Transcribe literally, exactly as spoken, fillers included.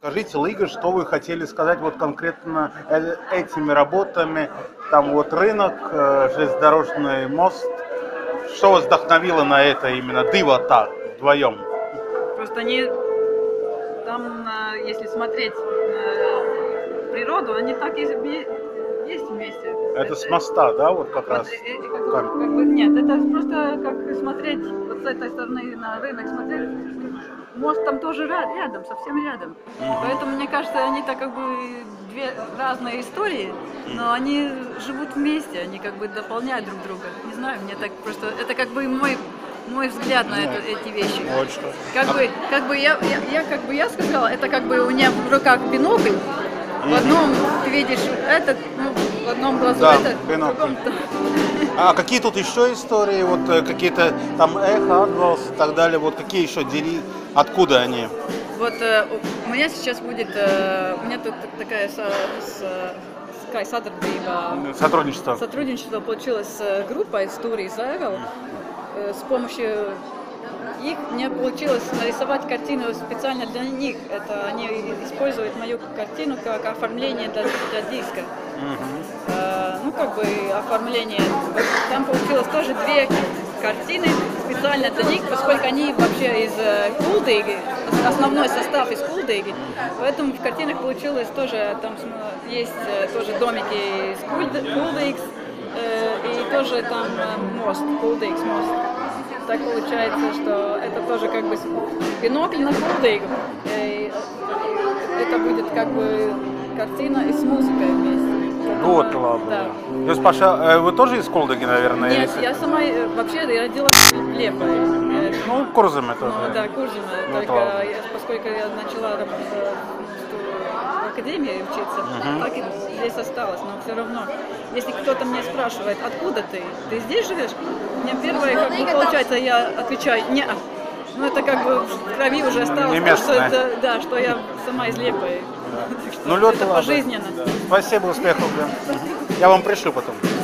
Скажите, Игорь, что вы хотели сказать вот конкретно э- этими работами? Там вот рынок, э, железнодорожный мост. Что вас вдохновило на это именно? Дива-та вдвоем? Просто они там, если смотреть на природу, они так и есть вместе. Это, это с моста, да, вот как вот, раз? Э, как, как бы, нет, это просто как смотреть вот с этой стороны на рынок, смотреть. Мост там тоже рядом, совсем рядом. Uh-huh. Поэтому, мне кажется, они так как бы две разные истории, но они живут вместе, они как бы дополняют друг друга. Не знаю, мне так просто... Это как бы мой, мой взгляд на это, эти вещи. Вот что. Как бы, как бы я, я, я, как бы я сказала, это как бы у меня в руках бинокль. В одном ты видишь этот, ну, в одном глазу да, этот, бинокль. в другом... А какие тут еще истории, вот какие-то там эхо, отвалс и так далее, вот какие еще дели, откуда они? Вот э, у меня сейчас будет, э, у меня тут такая с, с, с Saturday, сотрудничество. Сотрудничество получилось с группой Stories Evil. Э, с помощью их мне получилось нарисовать картину специально для них. Это они используют мою картину как оформление для, для диска. Uh-huh. Э, ну, как бы оформление. Там получилось тоже две картины специально для них, поскольку они вообще из Кулдыги, основной состав из Кулдыги. Поэтому в картинах получилось тоже, там есть тоже домики из Кулдыгс, э, и тоже там мост, Кулдыгс мост. Так получается, что это тоже как бы бинокль на Кулдыгу. Это будет как бы картина и с музыкой вместе. Вот, ладно. Да. То есть, Паша, вы тоже из Кулдыги, наверное? Нет, если... я сама, вообще, я родилась в Лепо. Ну, Курзаме тоже. Ну, да, Курзаме. Ну, только я, поскольку я начала работать в академии учиться, uh-huh. так и здесь осталась. Но все равно, если кто-то меня спрашивает, откуда ты, ты здесь живешь? Мне первое, как бы, получается, я отвечаю, не. Ну, это как бы в крови уже осталось, не что, это, да, что я сама из Лепы. Ну, лед, это ладно. пожизненно. Да. Спасибо, успехов. Да. Я вам пришлю потом.